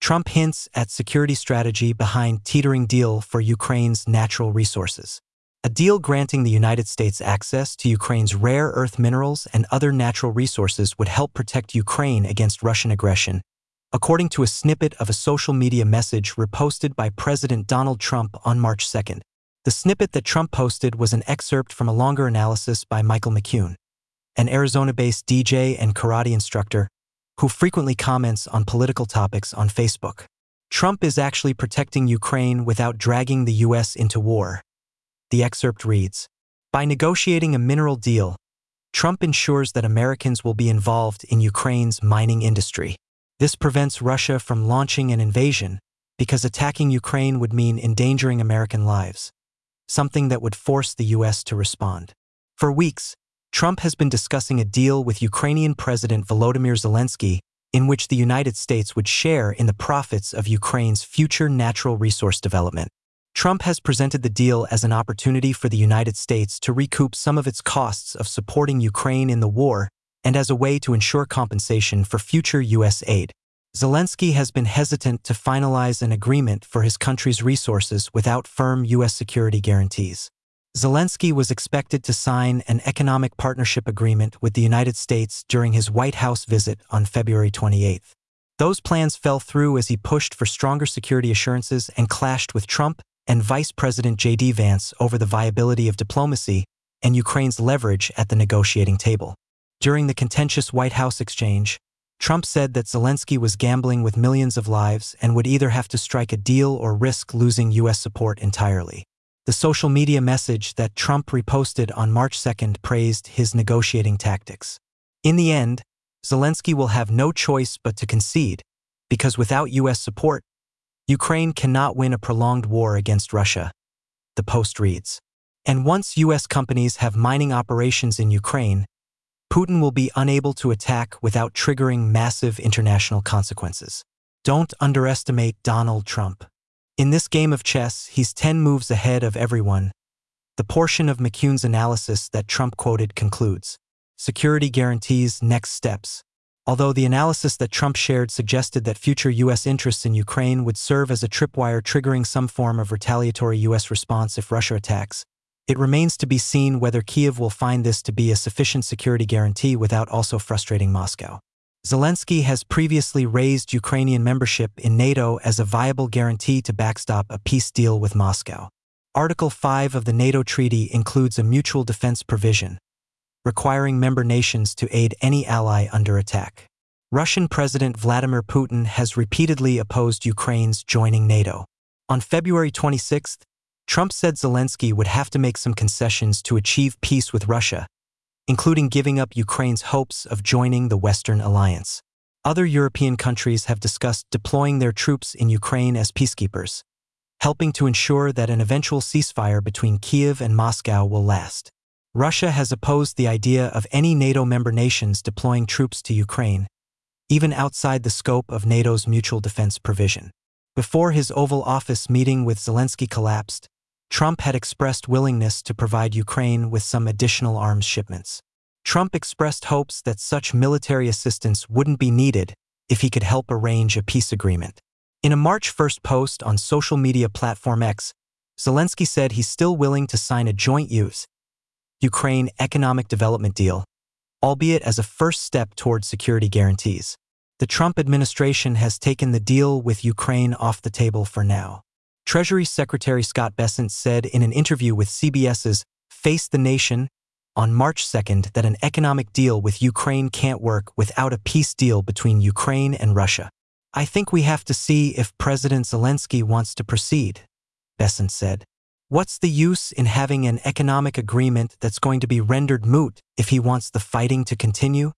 Trump hints at security strategy behind teetering deal for Ukraine's natural resources. A deal granting the United States access to Ukraine's rare earth minerals and other natural resources would help protect Ukraine against Russian aggression, according to a snippet of a social media message reposted by President Donald Trump on March 2nd. The snippet that Trump posted was an excerpt from a longer analysis by Michael McCune, an Arizona-based DJ and karate instructor who frequently comments on political topics on Facebook. Trump is actually protecting Ukraine without dragging the U.S. into war. The excerpt reads, "By negotiating a mineral deal, Trump ensures that Americans will be involved in Ukraine's mining industry. This prevents Russia from launching an invasion because attacking Ukraine would mean endangering American lives, something that would force the U.S. to respond." For weeks, Trump has been discussing a deal with Ukrainian President Volodymyr Zelensky in which the United States would share in the profits of Ukraine's future natural resource development. Trump has presented the deal as an opportunity for the United States to recoup some of its costs of supporting Ukraine in the war and as a way to ensure compensation for future U.S. aid. Zelensky has been hesitant to finalize an agreement for his country's resources without firm U.S. security guarantees. Zelensky was expected to sign an economic partnership agreement with the United States during his White House visit on February 28. Those plans fell through as he pushed for stronger security assurances and clashed with Trump and Vice President J.D. Vance over the viability of diplomacy and Ukraine's leverage at the negotiating table. During the contentious White House exchange, Trump said that Zelensky was gambling with millions of lives and would either have to strike a deal or risk losing U.S. support entirely. The social media message that Trump reposted on March 2nd praised his negotiating tactics. In the end, Zelensky will have no choice but to concede, because without U.S. support, Ukraine cannot win a prolonged war against Russia, the Post reads. And once U.S. companies have mining operations in Ukraine, Putin will be unable to attack without triggering massive international consequences. Don't underestimate Donald Trump. In this game of chess, he's 10 moves ahead of everyone. The portion of McCune's analysis that Trump quoted concludes, "Security guarantees next steps." Although the analysis that Trump shared suggested that future U.S. interests in Ukraine would serve as a tripwire triggering some form of retaliatory U.S. response if Russia attacks, it remains to be seen whether Kyiv will find this to be a sufficient security guarantee without also frustrating Moscow. Zelensky has previously raised Ukrainian membership in NATO as a viable guarantee to backstop a peace deal with Moscow. Article 5 of the NATO Treaty includes a mutual defense provision, requiring member nations to aid any ally under attack. Russian President Vladimir Putin has repeatedly opposed Ukraine's joining NATO. On February 26, Trump said Zelensky would have to make some concessions to achieve peace with Russia, including giving up Ukraine's hopes of joining the Western alliance. Other European countries have discussed deploying their troops in Ukraine as peacekeepers, helping to ensure that an eventual ceasefire between Kyiv and Moscow will last. Russia has opposed the idea of any NATO member nations deploying troops to Ukraine, even outside the scope of NATO's mutual defense provision. Before his Oval Office meeting with Zelensky collapsed, Trump had expressed willingness to provide Ukraine with some additional arms shipments. Trump expressed hopes that such military assistance wouldn't be needed if he could help arrange a peace agreement. In a March 1st post on social media platform X, Zelensky said he's still willing to sign a joint U.S.-Ukraine economic development deal, albeit as a first step towards security guarantees. The Trump administration has taken the deal with Ukraine off the table for now. Treasury Secretary Scott Bessent said in an interview with CBS's Face the Nation on March 2nd that an economic deal with Ukraine can't work without a peace deal between Ukraine and Russia. "I think we have to see if President Zelensky wants to proceed," Bessent said. "What's the use in having an economic agreement that's going to be rendered moot if he wants the fighting to continue?"